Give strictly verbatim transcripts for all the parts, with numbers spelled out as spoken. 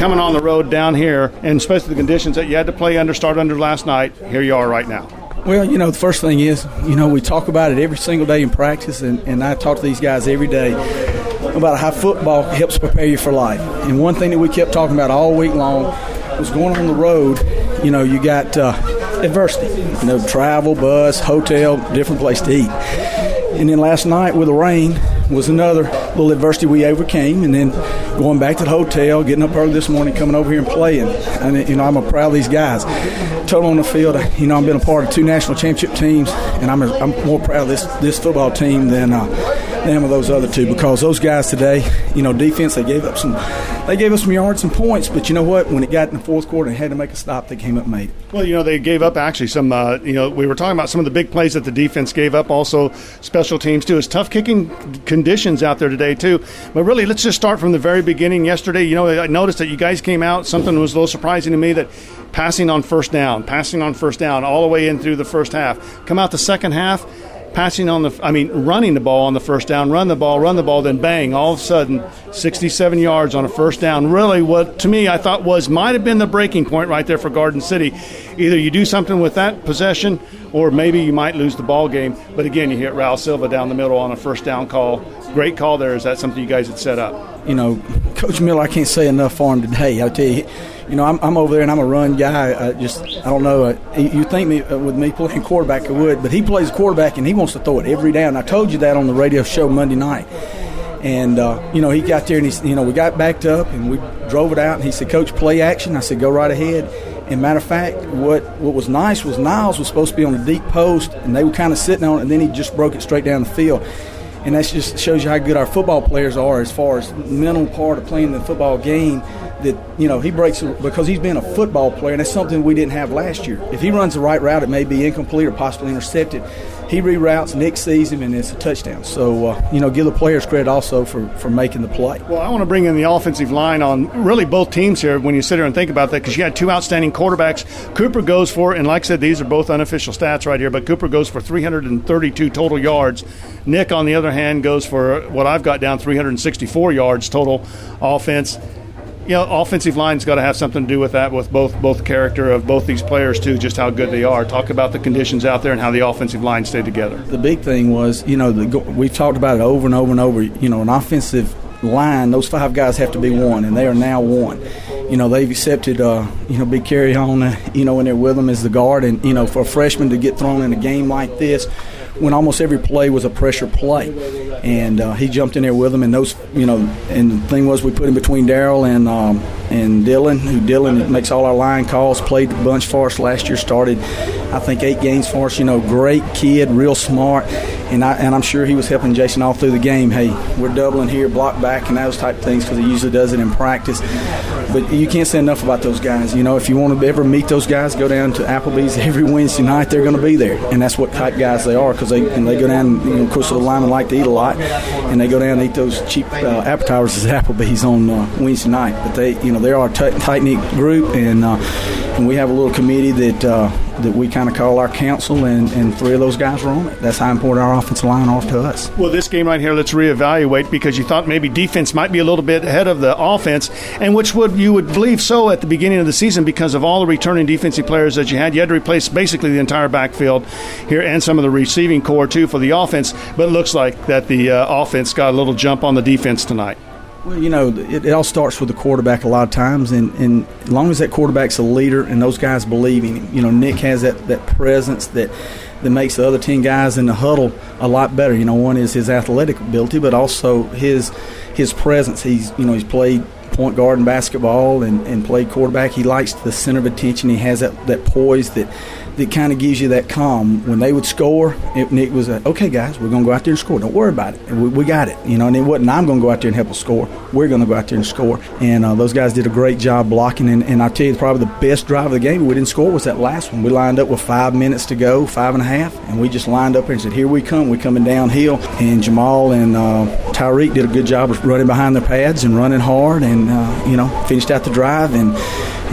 coming on the road down here, and especially the conditions that you had to play under, start under last night. Here you are right now. Well, you know, the first thing is, you know, we talk about it every single day in practice, and, and I talk to these guys every day about how football helps prepare you for life. And one thing that we kept talking about all week long was going on the road. You know, you got uh, adversity, you know, travel, bus, hotel, different place to eat. And then last night with the rain was another little adversity we overcame, and then going back to the hotel, getting up early this morning, coming over here and playing. And, you know, I'm proud of these guys. Total on the field, you know, I've been a part of two national championship teams, and I'm, a, I'm more proud of this, this football team than uh, than of those other two, because those guys today, you know, defense, they gave up some, they gave us some yards and points, but you know what? When it got in the fourth quarter and had to make a stop, they came up and made it. Well, you know, they gave up actually some, uh, you know, we were talking about some of the big plays that the defense gave up, also special teams too. It's tough kicking conditions out there today too. But really, let's just start from the very beginning. Yesterday, you know, I noticed that you guys came out, something was a little surprising to me, that passing on first down, passing on first down all the way in through the first half. Come out the second half, passing on the, I mean, running the ball on the first down, run the ball, run the ball, then bang, all of a sudden, sixty-seven yards on a first down. Really, what to me I thought was might have been the breaking point right there for Garden City. Either you do something with that possession, or maybe you might lose the ball game. But again, you hit Raul Silva down the middle on a first down call. Great call there. Is that something you guys had set up? You know, Coach Miller, I can't say enough for him today. I'll tell you, you know, I'm, I'm over there and I'm a run guy. I just, I don't know. Uh, you think me uh, with me playing quarterback, I would, but he plays quarterback and he wants to throw it every down. I told you that on the radio show Monday night. And, uh, you know, he got there and, he, you know, we got backed up and we drove it out. And he said, Coach, play action. I said, go right ahead. And matter of fact, what, what was nice was Niles was supposed to be on the deep post, and they were kind of sitting on it, and then he just broke it straight down the field. And that just shows you how good our football players are as far as mental part of playing the football game. That, you know, he breaks because he's been a football player, and that's something we didn't have last year. If he runs the right route, it may be incomplete or possibly intercepted. He reroutes, Nick sees him, and it's a touchdown. So, uh, you know, give the players credit also for, for making the play. Well, I want to bring in the offensive line on really both teams here when you sit here and think about that, because you had two outstanding quarterbacks. Cooper goes for, and like I said, these are both unofficial stats right here, but Cooper goes for three hundred thirty-two total yards. Nick, on the other hand, goes for what I've got down, three hundred sixty-four yards total offense. You know, offensive line's got to have something to do with that, with both both character of both these players, too, just how good they are. Talk about the conditions out there and how the offensive line stayed together. The big thing was, you know, the, we've talked about it over and over and over. You know, an offensive line, those five guys have to be one, and they are now one. You know, they've accepted, uh, you know, Big Carry on, uh, you know, when they're with them as the guard. And, you know, for a freshman to get thrown in a game like this, when almost every play was a pressure play. And uh, he jumped in there with them, and those, you know, and the thing was we put him between Darryl and um, and Dylan, who Dylan makes all our line calls, played a bunch for us last year, started, I think, eight games for us. You know, great kid, real smart, and, I, and I'm sure he was helping Jason all through the game. Hey, we're doubling here, block back, and those type of things, because he usually does it in practice. But you can't say enough about those guys. You know, if you want to ever meet those guys, go down to Applebee's every Wednesday night. They're going to be there, and that's what type guys they are, because they and they go down. You know, of course, the linemen like to eat a lot, and they go down and eat those cheap uh, appetizers at Applebee's on uh, Wednesday night. But they, you know, they are a t- tight-knit group, and uh, and we have a little committee that uh, that we kind of call our council, and, and three of those guys are on it. That's how important our offensive line are to us. Well, this game right here, let's reevaluate, because you thought maybe defense might be a little bit ahead of the offense, and which would you would believe so at the beginning of the season because of all the returning defensive players that you had. You had to replace basically the entire backfield here and some of the receiving core too for the offense, but it looks like that the uh, offense got a little jump on the defense tonight. Well, you know, it, it all starts with the quarterback a lot of times, and, and as long as that quarterback's a leader and those guys believe in him, you know, Nick has that, that presence that that makes the other ten guys in the huddle a lot better. You know, one is his athletic ability, but also his his presence. He's, you know, he's played point guard in basketball and, and played quarterback. He likes the center of attention. He has that, that poise that that kind of gives you that calm. When they would score, it, Nick was like, okay, guys, we're going to go out there and score. Don't worry about it. We, we got it. You know, and it wasn't I'm going to go out there and help us score. We're going to go out there and score. And uh, those guys did a great job blocking. And, and I tell you, probably the best drive of the game we didn't score was that last one. We lined up with five minutes to go, five and a half, and we just lined up there and said, here we come. We're coming downhill. And Jamal and uh, Tyreek did a good job of running behind their pads and running hard and, uh, you know, finished out the drive. And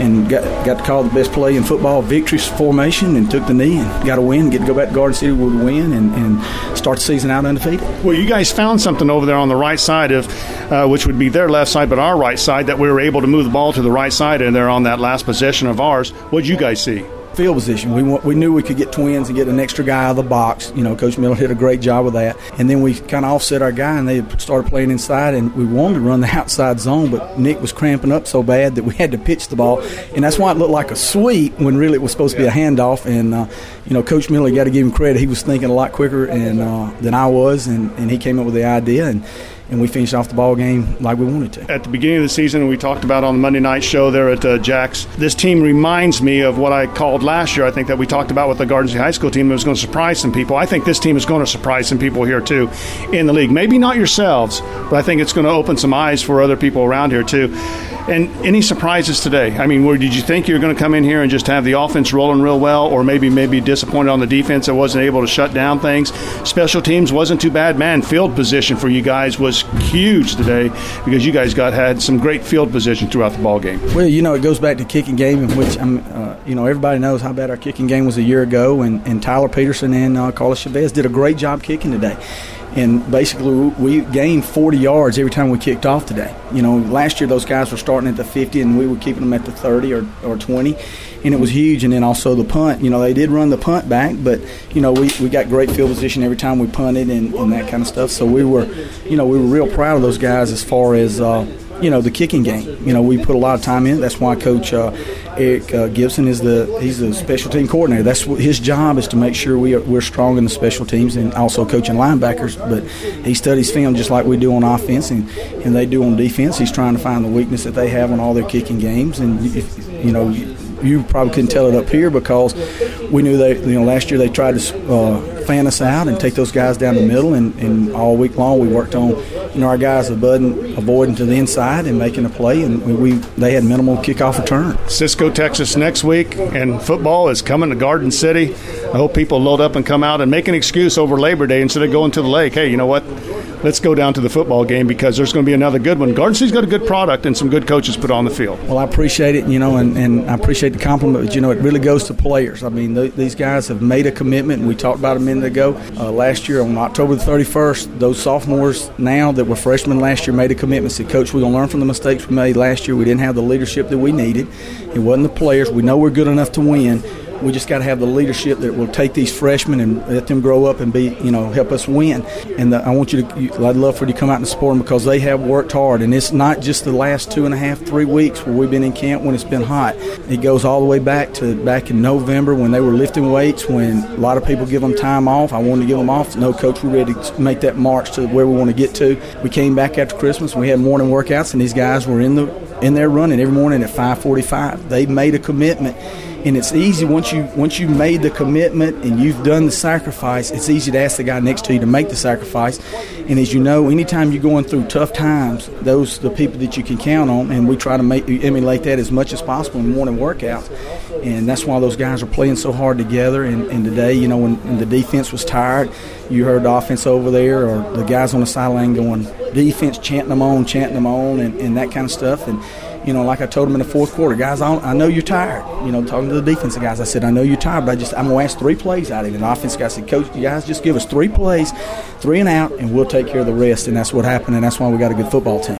and got got to call the best play in football, victory formation, and took the knee and got a win, get to go back to Garden City with a win and, and start the season out undefeated. Well, you guys found something over there on the right side of, uh, which would be their left side, but our right side, that we were able to move the ball to the right side, and they're on that last possession of ours. What did you guys see? Field position. We we knew we could get twins and get an extra guy out of the box. You know, Coach Miller did a great job with that. And then we kind of offset our guy, and they started playing inside, and we wanted to run the outside zone, but Nick was cramping up so bad that we had to pitch the ball. And that's why it looked like a sweep when really it was supposed to be a handoff. And, uh, you know, Coach Miller, you got to give him credit. He was thinking a lot quicker and uh, than I was, and, and he came up with the idea. And And we finished off the ball game like we wanted to. At the beginning of the season, we talked about on the Monday night show there at uh, Jack's, this team reminds me of what I called last year. I think that we talked about with the Garden City High School team that was going to surprise some people. I think this team is going to surprise some people here, too, in the league. Maybe not yourselves, but I think it's going to open some eyes for other people around here, too. And any surprises today? I mean, where did you think you were going to come in here and just have the offense rolling real well, or maybe maybe disappointed on the defense that wasn't able to shut down things? Special teams wasn't too bad. Man, field position for you guys was huge today because you guys got had some great field position throughout the ball game. Well, you know, it goes back to kicking game, in which I'm, uh, you know, everybody knows how bad our kicking game was a year ago, and, and Tyler Peterson and uh, Carlos Chavez did a great job kicking today. And basically, we gained forty yards every time we kicked off today. You know, last year those guys were starting at the fifty, and we were keeping them at the thirty or, or twenty, and it was huge. And then also the punt. You know, they did run the punt back, but, you know, we, we got great field position every time we punted and, and that kind of stuff. So we were, you know, we were real proud of those guys as far as, uh, you know, the kicking game. You know, we put a lot of time in. That's why Coach uh, Eric uh, Gibson is the he's the special team coordinator. That's what his job is, to make sure we are, we're strong in the special teams, and also coaching linebackers. But he studies film just like we do on offense, and, and they do on defense. He's trying to find the weakness that they have on all their kicking games. And if, you know, you, you probably couldn't tell it up here because we knew they, you know, last year they tried to uh, fan us out and take those guys down the middle, and, and all week long we worked on, you know, our guys avoiding, avoiding to the inside and making a play, and we they had minimal kickoff return. Cisco, Texas next week, and football is coming to Garden City. I hope people load up and come out and make an excuse over Labor Day instead of going to the lake. Hey, you know what? Let's go down to the football game because there's going to be another good one. Garden City's got a good product and some good coaches put on the field. Well, I appreciate it, you know, and, and I appreciate the compliment, but, you know, it really goes to players. I mean, th- these guys have made a commitment, and we talked about it a minute ago. Uh, last year on October the thirty-first, those sophomores now that were freshmen last year made a commitment, said, Coach, we're going to learn from the mistakes we made last year. We didn't have the leadership that we needed. It wasn't the players. We know we're good enough to win. We just got to have the leadership that will take these freshmen and let them grow up and be, you know, help us win. And the, I want you to, you, I'd love for you to come out and support them because they have worked hard. And it's not just the last two and a half, three weeks where we've been in camp when it's been hot. It goes all the way back to back in November when they were lifting weights, when a lot of people give them time off. I wanted to give them off. No, Coach, we're ready to make that march to where we want to get to. We came back after Christmas. We had morning workouts, and these guys were in the in there running every morning at five forty-five. They made a commitment. And it's easy once you once you've made the commitment and you've done the sacrifice, it's easy to ask the guy next to you to make the sacrifice. And as you know, anytime you're going through tough times, those are the people that you can count on, and we try to make emulate that as much as possible in morning workouts. And that's why those guys are playing so hard together. And, and today, you know, when, when the defense was tired, you heard the offense over there or the guys on the sideline going, defense chanting them on, chanting them on, and, and that kind of stuff. And you know, like I told them in the fourth quarter, guys, I, I know you're tired. You know, talking to the defensive guys, I said, I know you're tired, but I just, I'm going to ask three plays out of you. And the offense guy said, Coach, you guys just give us three plays, three and out, and we'll take care of the rest. And that's what happened, and that's why we got a good football team.